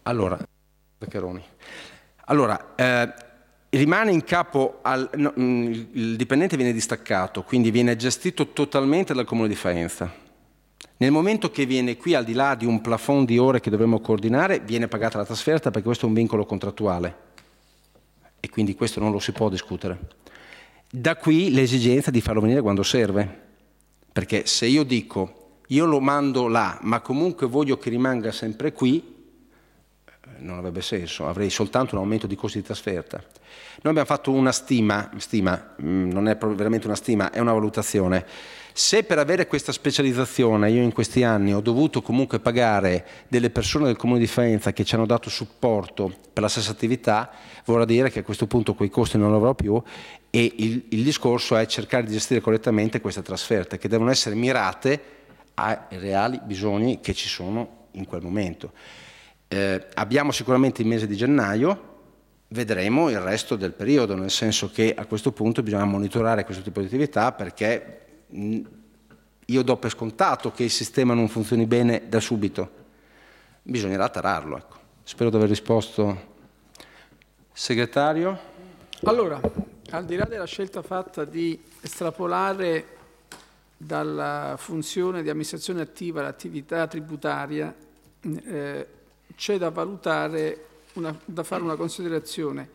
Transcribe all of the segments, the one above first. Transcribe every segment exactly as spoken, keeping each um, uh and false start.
Allora, allora eh, rimane in capo al no, il dipendente viene distaccato, quindi viene gestito totalmente dal Comune di Faenza. Nel momento che viene qui, al di là di un plafond di ore che dovremmo coordinare, viene pagata la trasferta, perché questo è un vincolo contrattuale e quindi questo non lo si può discutere. Da qui l'esigenza di farlo venire quando serve, perché se io dico io lo mando là ma comunque voglio che rimanga sempre qui, non avrebbe senso, avrei soltanto un aumento di costi di trasferta. Noi abbiamo fatto una stima, stima non è veramente una stima, è una valutazione. Se per avere questa specializzazione io in questi anni ho dovuto comunque pagare delle persone del Comune di Faenza che ci hanno dato supporto per la stessa attività, vorrà dire che a questo punto quei costi non li avrò più, e il, il discorso è cercare di gestire correttamente queste trasferte che devono essere mirate ai reali bisogni che ci sono in quel momento. Eh, abbiamo sicuramente il mese di gennaio, vedremo il resto del periodo, nel senso che a questo punto bisogna monitorare questo tipo di attività, perché mh, io do per scontato che il sistema non funzioni bene da subito, bisognerà tararlo. Ecco. Spero di aver risposto. Segretario? Allora, al di là della scelta fatta di estrapolare dalla funzione di amministrazione attiva l'attività tributaria, eh, c'è da valutare, una, da fare una considerazione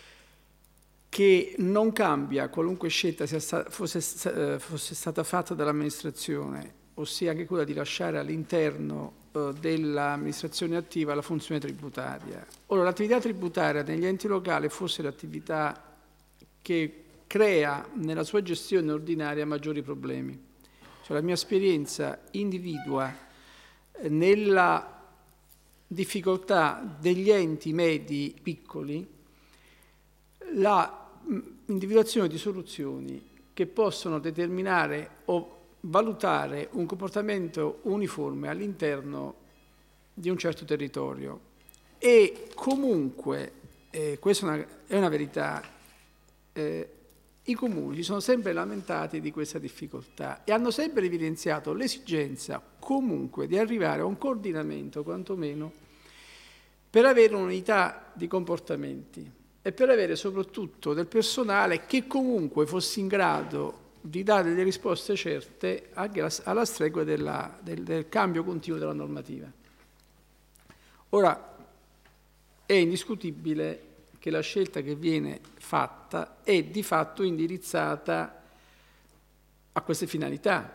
che non cambia qualunque scelta sia sta, fosse, fosse stata fatta dall'amministrazione, ossia anche quella di lasciare all'interno eh, dell'amministrazione attiva la funzione tributaria. Ora, l'attività tributaria negli enti locali fosse l'attività che crea nella sua gestione ordinaria maggiori problemi. Cioè, la mia esperienza individua eh, nella difficoltà degli enti medi piccoli la individuazione di soluzioni che possono determinare o valutare un comportamento uniforme all'interno di un certo territorio. E comunque, eh, questa è una, è una verità, eh, i comuni si sono sempre lamentati di questa difficoltà e hanno sempre evidenziato l'esigenza comunque di arrivare a un coordinamento, quantomeno, per avere un'unità di comportamenti e per avere soprattutto del personale che comunque fosse in grado di dare delle risposte certe anche alla stregua della, del, del cambio continuo della normativa. Ora, è indiscutibile che la scelta che viene fatta è di fatto indirizzata a queste finalità.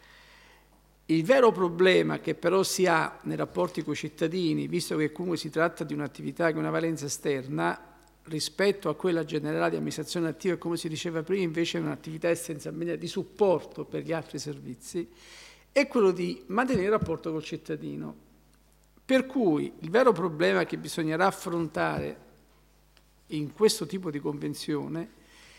Il vero problema che però si ha nei rapporti con i cittadini, visto che comunque si tratta di un'attività che ha una valenza esterna, rispetto a quella generale di amministrazione attiva, e come si diceva prima, invece è un'attività essenzialmente di supporto per gli altri servizi, è quello di mantenere il rapporto col cittadino. Per cui il vero problema che bisognerà affrontare in questo tipo di convenzione,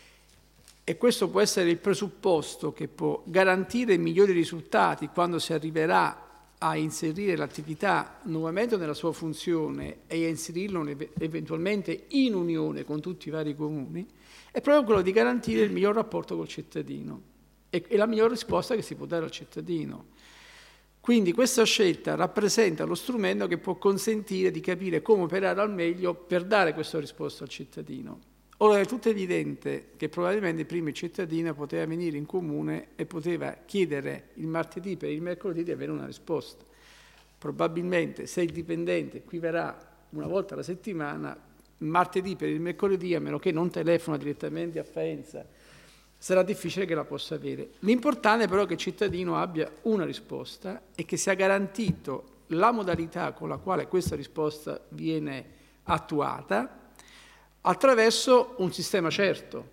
e questo può essere il presupposto che può garantire migliori risultati quando si arriverà a inserire l'attività nuovamente nella sua funzione e a inserirlo eventualmente in unione con tutti i vari comuni, è proprio quello di garantire il miglior rapporto col cittadino e, e la miglior risposta che si può dare al cittadino. Quindi questa scelta rappresenta lo strumento che può consentire di capire come operare al meglio per dare questa risposta al cittadino. Ora è tutto evidente che probabilmente prima il cittadino poteva venire in comune e poteva chiedere il martedì per il mercoledì di avere una risposta. Probabilmente se il dipendente qui verrà una volta alla settimana, martedì per il mercoledì, a meno che non telefona direttamente a Faenza, sarà difficile che la possa avere. L'importante però è che il cittadino abbia una risposta e che sia garantito la modalità con la quale questa risposta viene attuata attraverso un sistema certo.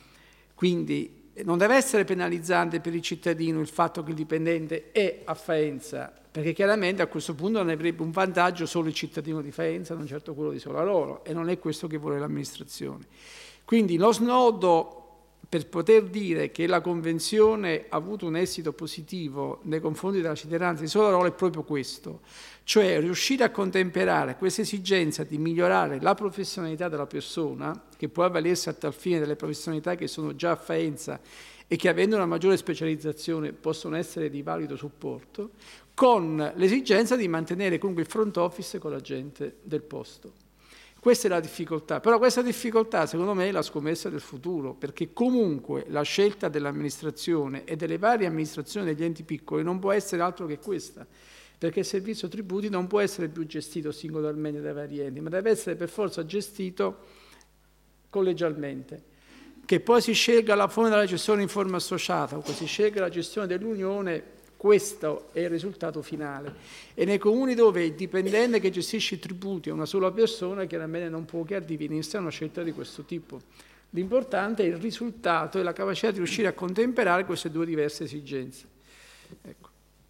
Quindi non deve essere penalizzante per il cittadino il fatto che il dipendente è a Faenza, perché chiaramente a questo punto ne avrebbe un vantaggio solo il cittadino di Faenza, non certo quello di Solarolo, e non è questo che vuole l'amministrazione. Quindi lo snodo per poter dire che la Convenzione ha avuto un esito positivo nei confronti della cittadinanza di Solarolo è proprio questo, cioè riuscire a contemperare questa esigenza di migliorare la professionalità della persona, che può avvalersi a tal fine delle professionalità che sono già a Faenza e che avendo una maggiore specializzazione possono essere di valido supporto, con l'esigenza di mantenere comunque il front office con la gente del posto. Questa è la difficoltà, però questa difficoltà secondo me è la scommessa del futuro, perché comunque la scelta dell'amministrazione e delle varie amministrazioni degli enti piccoli non può essere altro che questa, perché il servizio tributi non può essere più gestito singolarmente dai vari enti, ma deve essere per forza gestito collegialmente. Che poi si scelga la forma della gestione in forma associata o che si scelga la gestione dell'Unione, questo è il risultato finale. E nei comuni dove il dipendente che gestisce i tributi è una sola persona, chiaramente non può che addivenirsi a una scelta di questo tipo. L'importante è il risultato e la capacità di riuscire a contemperare queste due diverse esigenze. Ecco.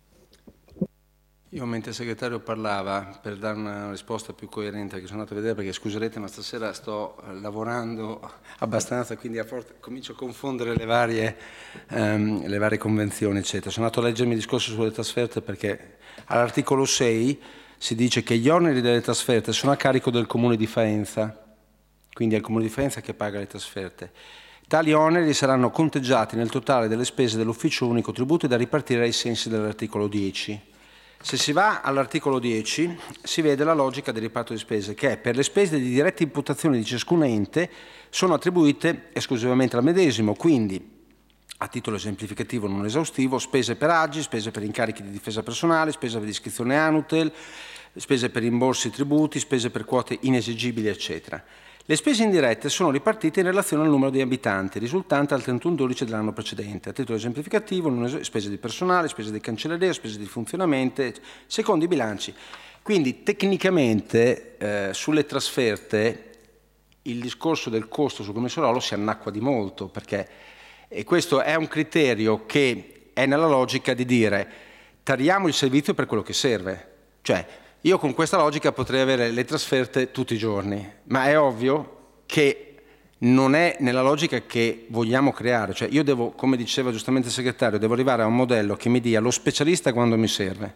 Io mentre il segretario parlava, per dare una risposta più coerente, che sono andato a vedere, perché scuserete ma stasera sto lavorando abbastanza, quindi a forte, comincio a confondere le varie, um, le varie convenzioni eccetera. Sono andato a leggermi il discorso sulle trasferte perché all'articolo sei si dice che gli oneri delle trasferte sono a carico del Comune di Faenza, quindi è il Comune di Faenza che paga le trasferte. Tali oneri saranno conteggiati nel totale delle spese dell'Ufficio Unico Tributi da ripartire ai sensi dell'articolo dieci. Se si va all'articolo dieci si vede la logica del riparto di spese, che è per le spese di diretta imputazione di ciascun ente sono attribuite esclusivamente al medesimo, quindi a titolo esemplificativo non esaustivo, spese per agi, spese per incarichi di difesa personale, spese per iscrizione Anutel, spese per rimborsi tributi, spese per quote inesigibili, eccetera. Le spese indirette sono ripartite in relazione al numero di abitanti, risultante al trentuno dicembre dell'anno precedente. A titolo esemplificativo, spese di personale, spese di cancelleria, spese di funzionamento, secondo i bilanci. Quindi tecnicamente eh, sulle trasferte il discorso del costo sul commissariolo si annacqua di molto, perché e questo è un criterio che è nella logica di dire tariamo il servizio per quello che serve. Cioè, io con questa logica potrei avere le trasferte tutti i giorni, ma è ovvio che non è nella logica che vogliamo creare. Cioè io devo, come diceva giustamente il segretario, devo arrivare a un modello che mi dia lo specialista quando mi serve,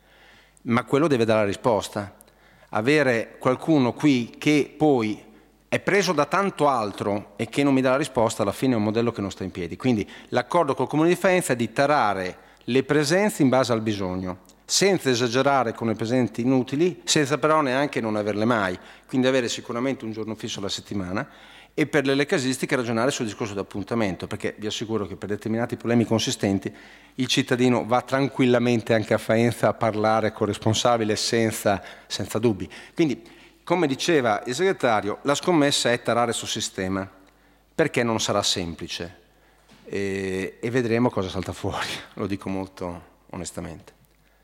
ma quello deve dare la risposta. Avere qualcuno qui che poi è preso da tanto altro e che non mi dà la risposta, alla fine è un modello che non sta in piedi. Quindi l'accordo col Comune di Faenza è di tarare le presenze in base al bisogno, senza esagerare con le presenze inutili, senza però neanche non averle mai, quindi avere sicuramente un giorno fisso alla settimana e per le casistiche ragionare sul discorso di appuntamento, perché vi assicuro che per determinati problemi consistenti il cittadino va tranquillamente anche a Faenza a parlare con il responsabile senza, senza dubbi. Quindi, come diceva il segretario, la scommessa è tarare sul sistema, perché non sarà semplice e, e vedremo cosa salta fuori, lo dico molto onestamente.